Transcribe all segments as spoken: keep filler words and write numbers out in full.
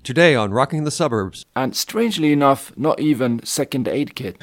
Today on Rocking the Suburbs. And strangely enough, not even Second Aid Kit.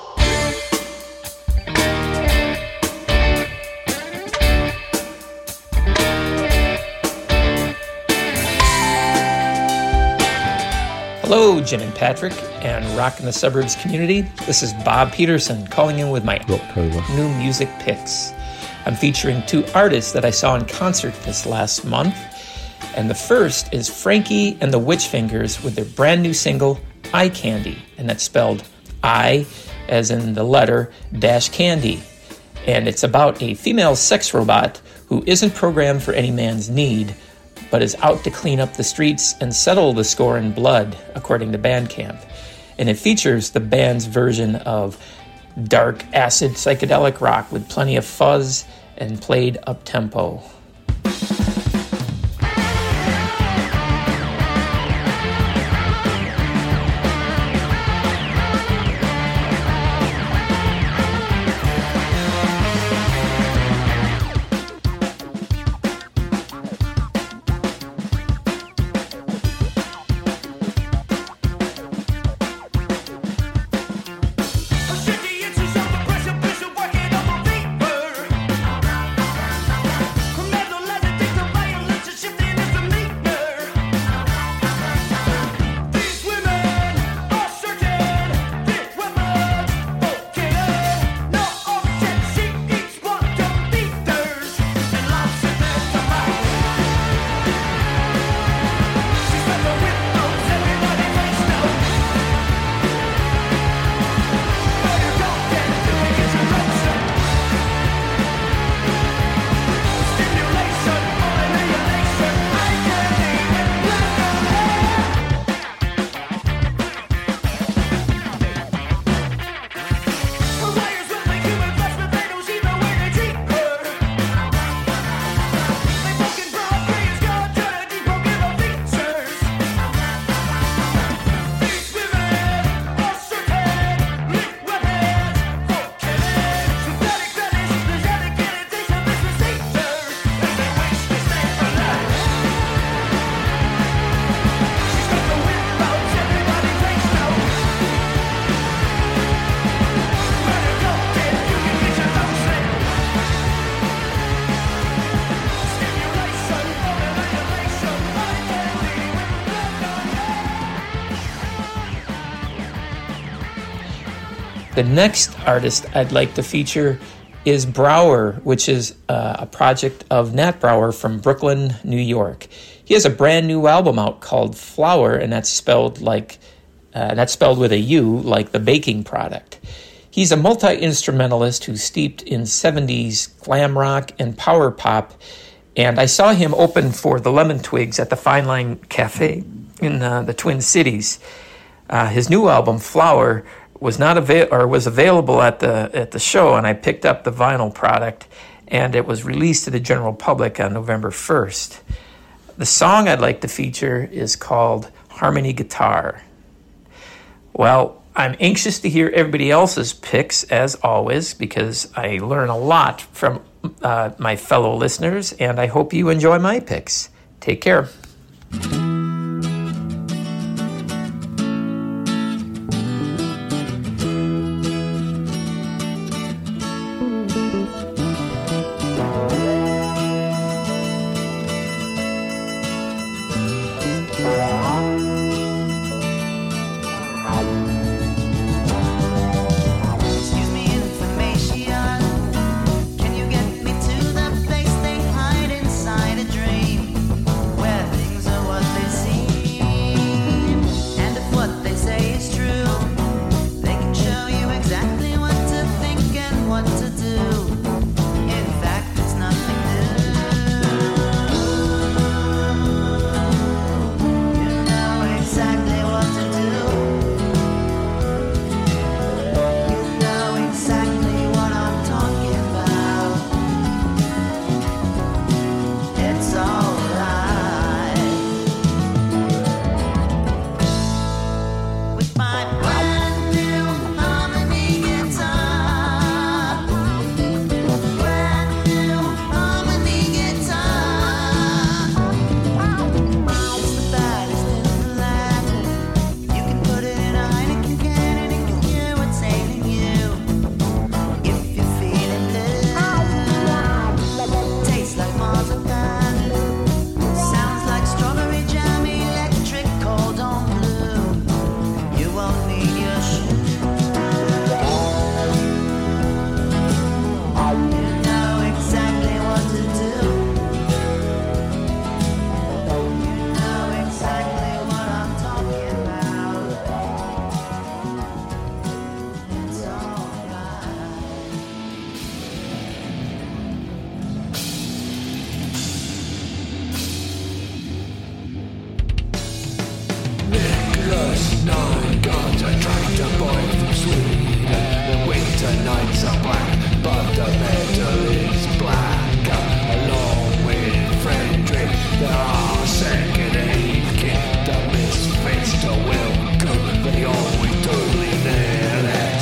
Hello, Jim and Patrick and Rockin' the Suburbs community. This is Bob Peterson calling in with my October. new music picks. I'm featuring two artists that I saw in concert this last month. And the first is Frankie and the Witchfingers with their brand new single, Eye Candy. And that's spelled I, as in the letter, dash candy. And it's about a female sex robot who isn't programmed for any man's need, but is out to clean up the streets and settle the score in blood, according to Bandcamp. And it features the band's version of dark, acid, psychedelic rock with plenty of fuzz and played up-tempo. The next artist I'd like to feature is Brower, which is uh, a project of Nat Brower from Brooklyn, New York. He has a brand new album out called Flower, and that's spelled like uh, that's spelled with a U, like the baking product. He's a multi-instrumentalist who's steeped in seventies glam rock and power pop, and I saw him open for the Lemon Twigs at the Fine Line Cafe in uh, the Twin Cities. Uh, his new album, Flower, was not avail- or was available at the at the show, and I picked up the vinyl product, and it was released to the general public on November first. The song I'd like to feature is called Harmony Guitar. Well, I'm anxious to hear everybody else's picks, as always, because I learn a lot from uh, my fellow listeners, and I hope you enjoy my picks. Take care. What they a tractor boy from Sweden. The winter nights are black, but the metal is black. Along with Frederick, there are second aid kit. The misfits to welcome, they always totally nail it.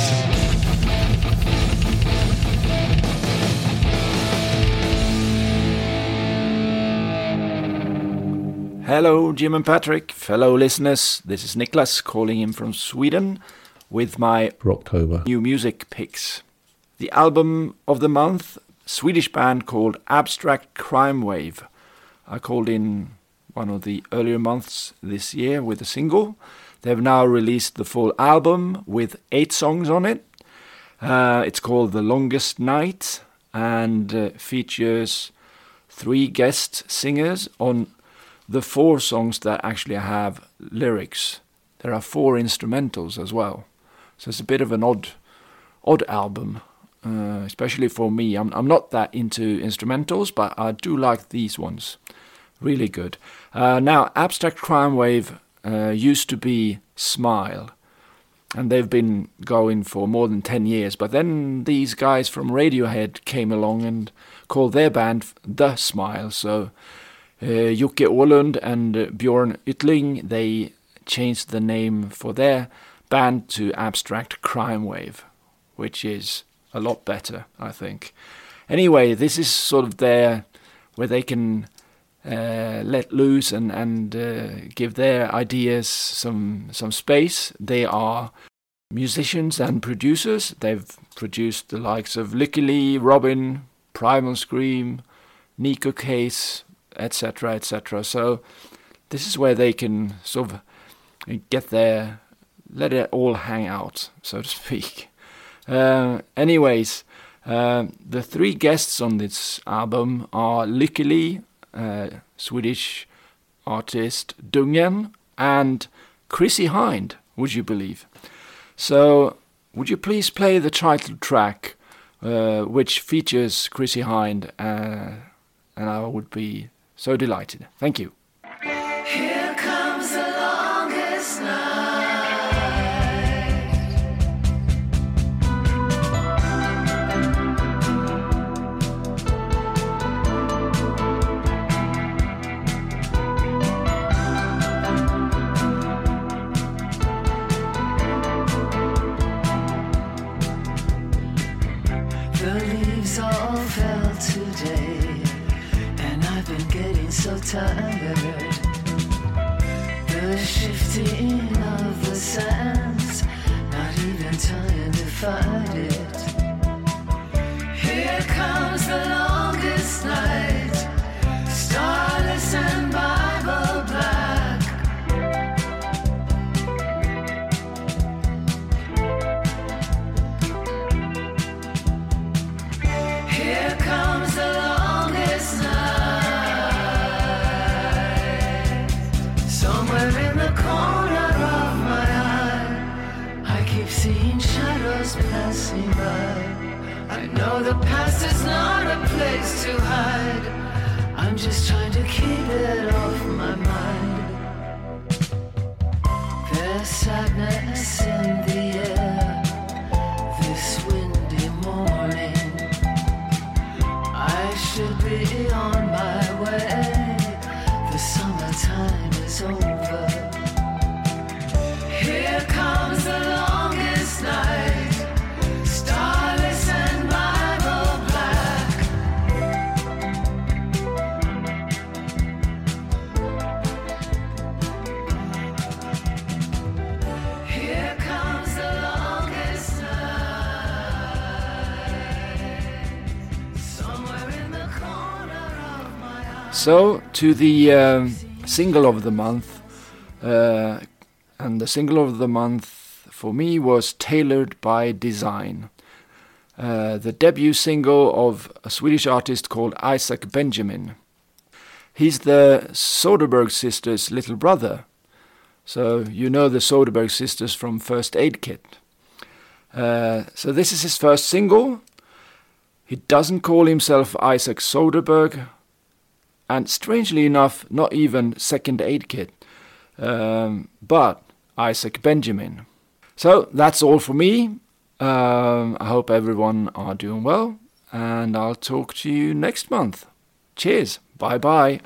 Hello, Jim and Patrick, fellow listeners. This is Niklas calling in from Sweden with my for October new music picks. The album of the month, Swedish band called Abstract Crime Wave. I called in one of the earlier months this year with a single. They've now released the full album with eight songs on it. Uh, it's called The Longest Night and uh, features three guest singers on the four songs that actually have lyrics. There are four instrumentals as well. So it's a bit of an odd odd album, uh, especially for me. I'm, I'm not that into instrumentals, but I do like these ones. Really good. Uh, now, Abstract Crime Wave uh, used to be Smile, and they've been going for more than ten years. But then these guys from Radiohead came along and called their band The Smile. So Uh, Jocke Åhlund and uh, Björn Yttling, they changed the name for their band to Abstract Crime Wave, which is a lot better, I think. Anyway, this is sort of their, where they can uh, let loose and, and uh, give their ideas some some space. They are musicians and producers. They've produced the likes of Lykke Li, Robin, Primal Scream, Nico Case, et cetera, et cetera. So this is where they can sort of get their, let it all hang out, so to speak. Uh, anyways, uh, the three guests on this album are Lykke Li, uh, Swedish artist Dungen, and Chrissie Hynde, would you believe? So would you please play the title track, uh, which features Chrissie Hynde, uh, and I would be so delighted. Thank you. Here comes the longest night. The leaves all fell today, and I've been getting so tired. The shifting of the sands, not even trying to fight it. Here comes the longest night, starless and Bible black. Here comes the longest night. Somewhere in the corner of my eye, I keep seeing shadows passing by. I know the past is not a place to hide. I'm just trying to keep it off my mind. There's sadness in the air this windy morning. I should be on my way. The summertime is over. Here comes the longest night, starless and Bible black. Here comes the longest night, somewhere in the corner of my eye. So, to the um, single of the month, uh, and the single of the month for me was Tailored by Design, uh, the debut single of a Swedish artist called Isaac Benjamin. He's the Soderbergh sisters' little brother, so you know the Soderbergh sisters from First Aid Kit. Uh, so this is his first single. He doesn't call himself Isaac Soderbergh, and strangely enough, not even Second Aid Kit, um, but Isaac Benjamin. So that's all for me. Um, I hope everyone are doing well, and I'll talk to you next month. Cheers. Bye bye.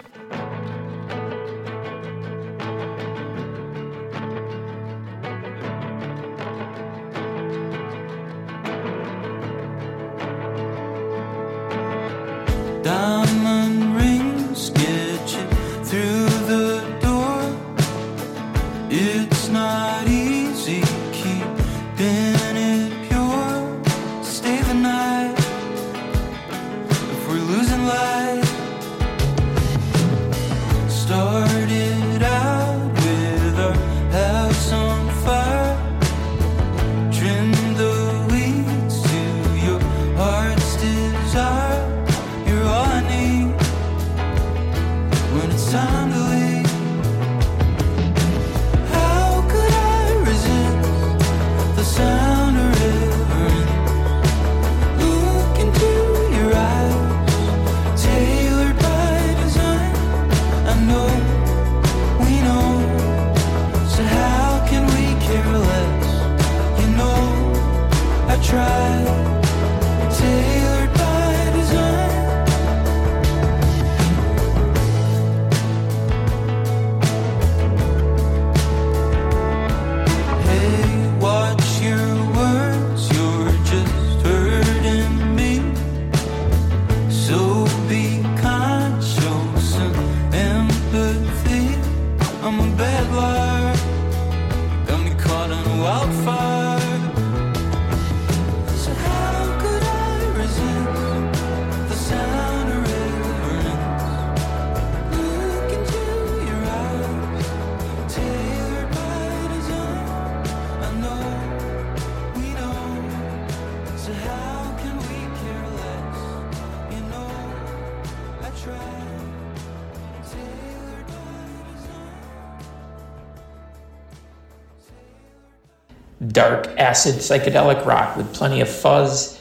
Diamond rings get you through the door. It's not easy keeping it pure. Stay the night if we're losing light. Started out with our house on fire. Trim the weeds to your heart's desire. You're all I need when it's time to leave. How could I resist the sound of river? Look into your eyes, tailored by design. I know, we know, so how can we care less? You know, I tried, tailored by design. Hey, watch your words, you're just hurting me. So be kind, show some empathy. I'm a bad liar, got me caught on a wildfire. So how could I resist the sound of reverence? Look into your eyes, tailored by design. I know, we know, so how can we care less? You know, I tried, tailored by design. Dark acid psychedelic rock with plenty of fuzz